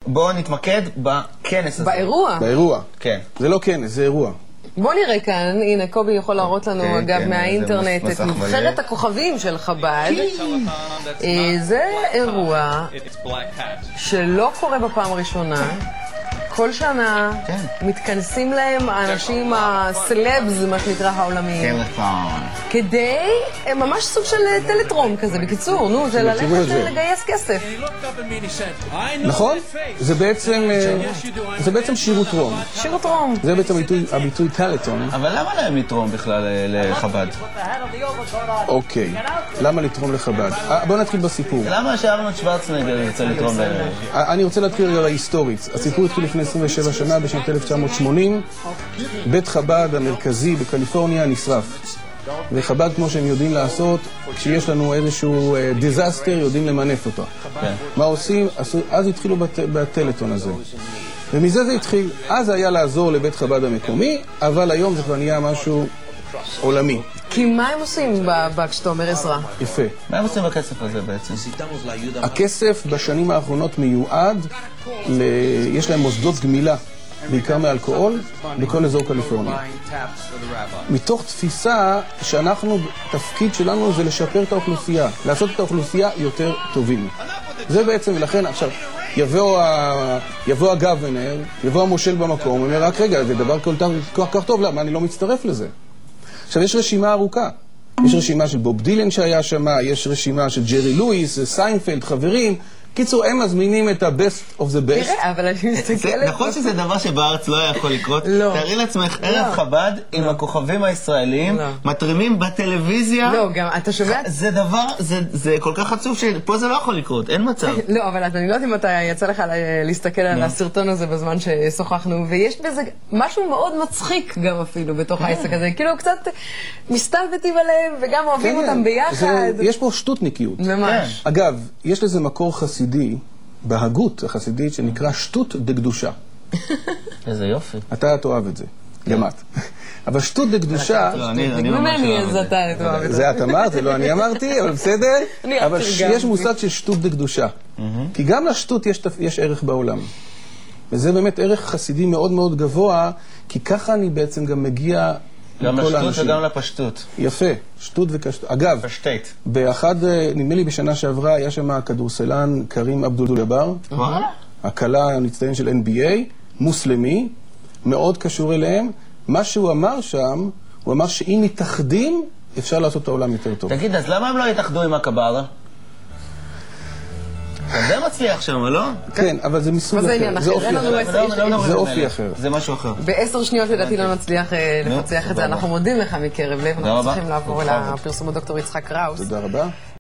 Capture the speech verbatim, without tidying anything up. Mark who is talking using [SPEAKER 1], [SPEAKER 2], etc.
[SPEAKER 1] בואו נתמקד בכנס הזה.
[SPEAKER 2] באירוע.
[SPEAKER 3] באירוע.
[SPEAKER 1] כן.
[SPEAKER 3] זה לא כנס, זה אירוע.
[SPEAKER 2] בוא נראה כאן, הנה קובי יכול להראות לנו
[SPEAKER 1] כן,
[SPEAKER 2] אגב
[SPEAKER 1] כן,
[SPEAKER 2] מהאינטרנט
[SPEAKER 1] זה
[SPEAKER 2] את
[SPEAKER 1] מסך
[SPEAKER 2] נבחרת
[SPEAKER 1] מלא.
[SPEAKER 2] הכוכבים של חב"ד. אה, זה אירוע שלא קורה בפעם הראשונה. כל שנה
[SPEAKER 1] כן.
[SPEAKER 2] מתכנסים להם האנשים הסלבס, מה שנקרא העולמיים,
[SPEAKER 1] טלפון.
[SPEAKER 2] כדי, הם ממש סוג של טלטרום כזה, בקיצור, נו, זה
[SPEAKER 3] תראו את
[SPEAKER 2] ללכת
[SPEAKER 3] זה.
[SPEAKER 2] לגייס כסף.
[SPEAKER 3] נכון? זה בעצם, אה, זה בעצם שירות רום.
[SPEAKER 2] שירות רום.
[SPEAKER 3] זה בעצם הביטוי, הביטוי טלטון.
[SPEAKER 1] אבל למה להם לתרום בכלל אה, לחב"ד?
[SPEAKER 3] אוקיי. למה לתרום לחב"ד? אה, בואו נתחיל בסיפור.
[SPEAKER 1] למה שארנולד שוורצנגר ירצה לתרום ל...
[SPEAKER 3] אה, אני רוצה להתחיל רגע בהיסטורית. הסיפור התחיל לפני עשרים ושבע שנה, בשנת אלף תשע מאות שמונים. בית חב"ד המרכזי בקליפורניה נשרף. וחב"ד, כמו שהם יודעים לעשות, כשיש לנו איזשהו דיזסטר, יודעים למנף אותו.
[SPEAKER 1] כן.
[SPEAKER 3] מה עושים? אז התחילו בת, בטלטון הזה. ומזה זה התחיל. אז היה לעזור לבית חב"ד המקומי, אבל היום זה כבר נהיה משהו עולמי.
[SPEAKER 2] כי מה הם עושים ב- ב- כשאתה אומר עזרה?
[SPEAKER 3] יפה.
[SPEAKER 1] מה הם עושים בכסף הזה בעצם?
[SPEAKER 3] הכסף בשנים האחרונות מיועד, ל... יש להם מוסדות גמילה, בעיקר מאלכוהול, בכל אזור קליפורניה. מתוך תפיסה שאנחנו, תפקיד שלנו זה לשפר את האוכלוסייה, לעשות את האוכלוסייה יותר טובים. זה בעצם, ולכן עכשיו, יבוא, ה... יבוא הגוונר, יבוא המושל במקום, אומר, רק רגע, זה דבר כל כך, כך טוב, למה אני לא מצטרף לזה? עכשיו, יש רשימה ארוכה. יש רשימה של בוב דילן שהיה שם, יש רשימה של ג'רי לואיס, סיינפלד, חברים. קיצור, הם מזמינים את ה-best of the best.
[SPEAKER 2] תראה, אבל אני מסתכלת...
[SPEAKER 1] נכון שזה דבר שבארץ לא יכול לקרות?
[SPEAKER 2] לא.
[SPEAKER 1] תארי לעצמך ערב חב"ד עם הכוכבים הישראלים,
[SPEAKER 2] לא.
[SPEAKER 1] מתרימים בטלוויזיה.
[SPEAKER 2] לא, גם אתה שומע...
[SPEAKER 1] זה דבר, זה- זה כל כך עצוב שפה זה לא יכול לקרות, אין מצב.
[SPEAKER 2] לא, אבל אני לא יודעת אם אתה יצא לך להסתכל על הסרטון הזה בזמן ששוחחנו, ויש בזה משהו מאוד מצחיק גם אפילו בתוך העסק הזה. כאילו קצת מסתלבטים עליהם וגם אוהבים אותם ביחד.
[SPEAKER 3] זה, יש פה שטותניקיות.
[SPEAKER 2] ממש.
[SPEAKER 3] אגב, יש לזה מקור חסידי, בהגות החסידית, שנקרא שטות דקדושה.
[SPEAKER 1] איזה יופי.
[SPEAKER 3] אתה תאהב את זה, גם את. אבל שטות דקדושה,
[SPEAKER 1] לא, אני- אני ממש
[SPEAKER 2] ממני,
[SPEAKER 1] אוהב
[SPEAKER 2] אז
[SPEAKER 1] את זה.
[SPEAKER 2] אתה תאהב את זה.
[SPEAKER 3] זה את אמרת, זה לא אני אמרתי, אבל בסדר.
[SPEAKER 2] אני
[SPEAKER 3] אבל
[SPEAKER 2] אהבתי
[SPEAKER 3] ש-
[SPEAKER 2] גם.
[SPEAKER 3] יש מושג של שטות דקדושה. כי גם לשטות יש תפ- יש ערך בעולם. וזה באמת ערך חסידי מאוד מאוד גבוה, כי ככה אני בעצם גם מגיע
[SPEAKER 1] גם
[SPEAKER 3] לכל
[SPEAKER 1] לשטות
[SPEAKER 3] האנשים.
[SPEAKER 1] וגם לפשטות.
[SPEAKER 3] יפה, שטות וקשטות. אגב,
[SPEAKER 1] פשטט.
[SPEAKER 3] באחד, נדמה לי בשנה שעברה, היה שם כדורסלן קרים אבדול ג'אבר,
[SPEAKER 1] וואלה?
[SPEAKER 3] הקלה המצטיין של אן בי איי, מוסלמי, מאוד קשור אליהם. מה שהוא אמר שם, הוא אמר שאם מתאחדים, אפשר לעשות את העולם יותר טוב.
[SPEAKER 1] תגיד, אז למה הם לא התאחדו עם הקברה? זה מצליח שם, לא?
[SPEAKER 3] כן, אבל זה מסוג
[SPEAKER 2] אבל זה
[SPEAKER 3] אחר,
[SPEAKER 2] עניין
[SPEAKER 3] זה
[SPEAKER 2] אחר,
[SPEAKER 3] אופי
[SPEAKER 2] אין לנו
[SPEAKER 3] אחר.
[SPEAKER 2] עשר-
[SPEAKER 1] לא- לא מדברים
[SPEAKER 3] זה
[SPEAKER 1] על
[SPEAKER 3] אופי
[SPEAKER 1] אלה.
[SPEAKER 3] אחר.
[SPEAKER 1] זה משהו אחר.
[SPEAKER 2] בעשר שניות לדעתי לא נצליח אה, לפצח את זה.
[SPEAKER 1] סבבה.
[SPEAKER 2] אנחנו מודים לך מקרב לב. אנחנו
[SPEAKER 1] רבה.
[SPEAKER 2] צריכים לעבור אל
[SPEAKER 1] בכבוד.
[SPEAKER 2] הפרסום הדוקטור יצחק ראוס.
[SPEAKER 3] תודה רבה.